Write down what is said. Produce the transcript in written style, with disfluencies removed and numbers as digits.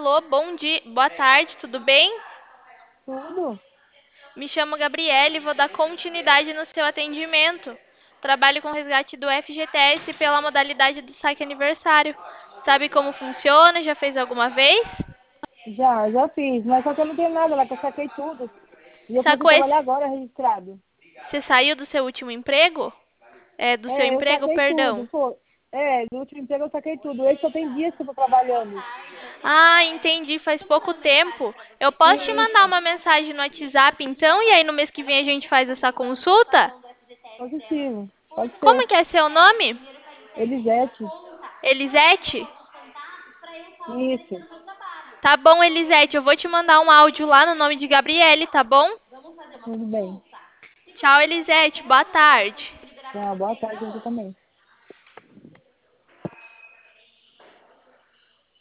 Alô, bom dia, boa tarde, tudo bem? Tudo? Me chamo Gabriele e vou dar continuidade no seu atendimento. Trabalho com resgate do FGTS pela modalidade do saque aniversário. Sabe como funciona? Já fez alguma vez? Já fiz, mas só que eu não tenho nada lá, que eu saquei tudo. E eu comecei a Sacou trabalhar esse? agora registrado. Você saiu do seu último emprego? Do seu É, eu emprego, saquei tudo, perdão. pô. É, no último emprego eu saquei tudo. Esse só tem dias que eu tô trabalhando. Ah, entendi, faz pouco tempo. Eu posso te mandar Isso, uma mensagem no WhatsApp então, e aí no mês que vem a gente faz essa consulta? positivo. Pode ser. Como que é seu nome? Elisete. Elisete? Isso, Tá bom, Elisete, eu vou te mandar um áudio lá no nome de Gabriele, tá bom? tudo bem. Tchau, Elisete, boa tarde. Então, boa tarde, você também.